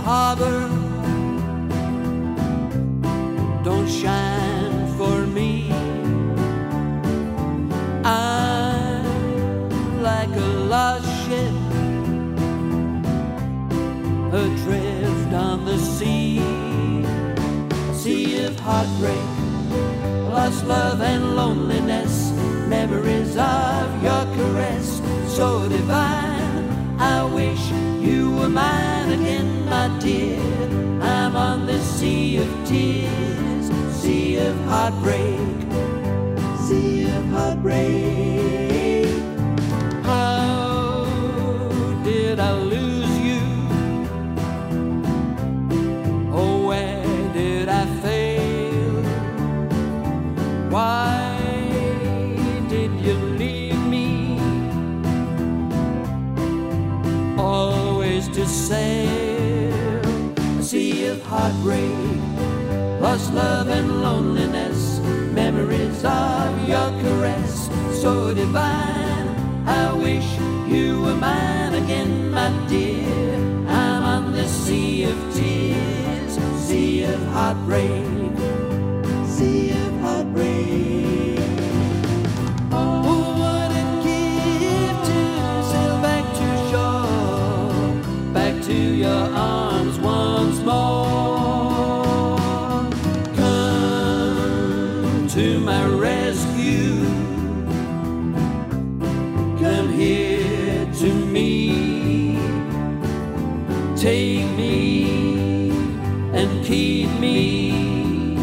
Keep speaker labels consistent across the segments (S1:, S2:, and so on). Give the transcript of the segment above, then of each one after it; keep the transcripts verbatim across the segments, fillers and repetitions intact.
S1: harbor don't shine for me. I'm like a lost ship adrift on the sea, sea of heartbreak, lost love and loneliness, memories of your caress, so divine. I wish you were mine again, my dear. I'm on this sea of tears, sea of heartbreak, sea of heartbreak. How did I lose you? Oh, where did I fail? Why did you leave me? Always to sail, a sea of heartbreak, lost love and loneliness, memories of your caress, so divine. I wish you were mine again, my dear. I'm on this sea of tears, sea of heartbreak, sea of heartbreak. Who wouldn't give to sail back to shore, back to your arms once more? Come to my rescue, come here to me, take me and keep me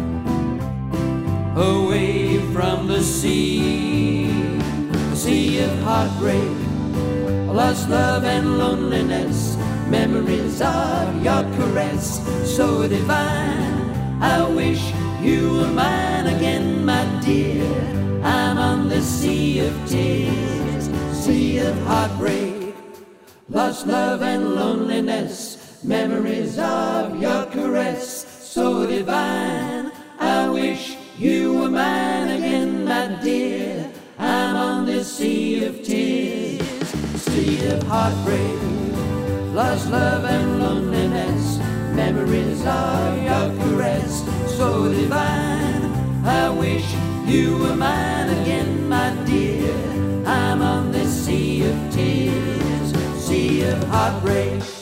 S1: away from the sea, a sea of heartbreak, lost love and loneliness, memories of your caress, so divine. I wish you were mine again, my dear. I'm on the sea of tears, sea of heartbreak, lost love and loneliness, memories of your caress, so divine. I wish you were mine again, my dear. I'm on this sea of tears, sea of heartbreak, lost love and loneliness, memories of your caress, so divine. I wish you were mine again, my dear. I'm on this sea of tears, sea of heartbreak.